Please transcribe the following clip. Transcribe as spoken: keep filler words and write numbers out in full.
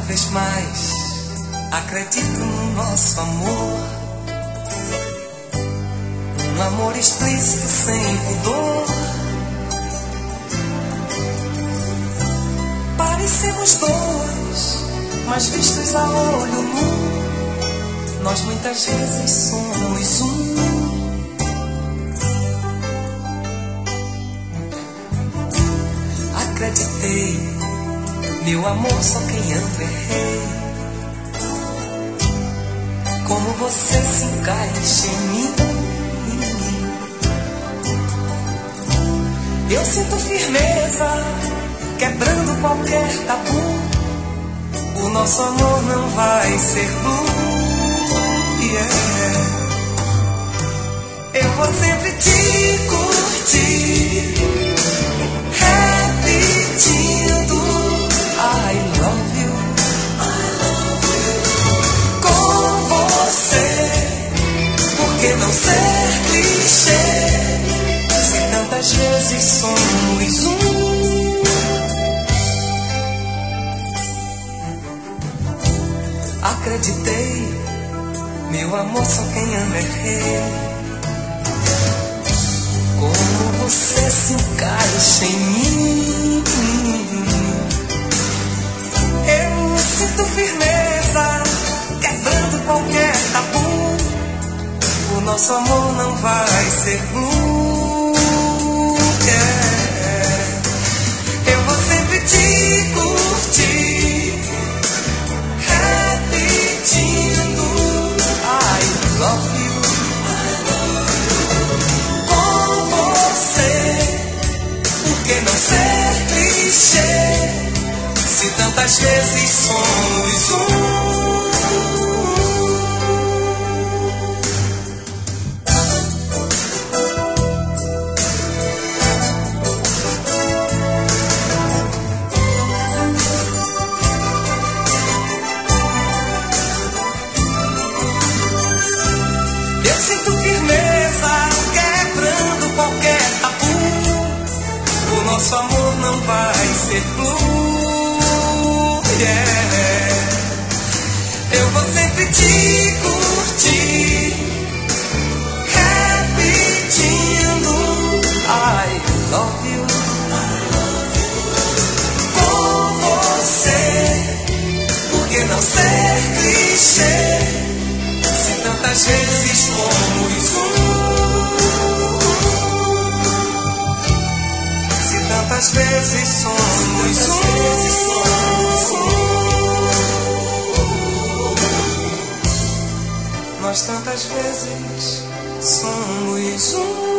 vez mais acredito no nosso amor, um amor explícito sem pudor. Parecemos dois, mas vistos a olho nu, nós muitas vezes somos um. Acreditei, meu amor, só quem ama é rei. Como você se encaixa em mim, eu sinto firmeza, quebrando qualquer tabu. O nosso amor não vai ser blue, yeah. Eu vou sempre te curtir, repetindo I love you, I love you. Com você, por que não ser clichê, se tantas vezes somos um? Acreditei, meu amor, só quem ama é rei. Como você se encaixa em mim, eu sinto firmeza, quebrando qualquer tabu. O nosso amor não vai ser blue, yeah. Eu vou sempre te curtir, repetindo I love you. Por que não ser clichê, se tantas vezes somos um? Eu sinto firmeza, quebrando qualquer tabu. O nosso amor não vai ser blue, yeah. Eu vou sempre te curtir, repetindo I love you, I love you. Com você, por que não ser clichê, se tantas vezes fomos um? Tantas vezes somos um. Nós tantas vezes somos um.